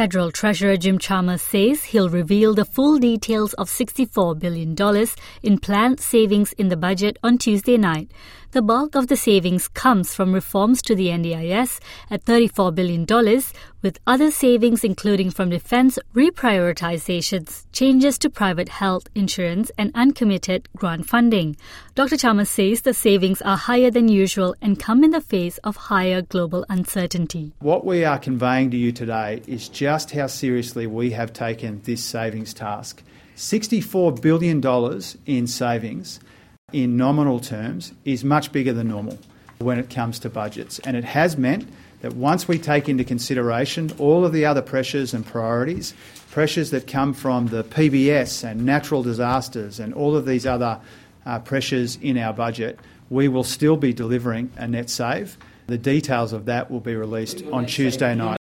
Federal Treasurer Jim Chalmers says he'll reveal the full details of $64 billion in planned savings in the budget on Tuesday night. The bulk of the savings comes from reforms to the NDIS at $34 billion, with other savings including from defence reprioritizations, changes to private health insurance and uncommitted grant funding. Dr. Chalmers says the savings are higher than usual and come in the face of higher global uncertainty. What we are conveying to you today is just how seriously we have taken this savings task. $64 billion in savings in nominal terms is much bigger than normal when it comes to budgets. And it has meant that once we take into consideration all of the other pressures and priorities, pressures that come from the PBS and natural disasters and all of these other pressures in our budget, we will still be delivering a net save. The details of that will be released on Tuesday night.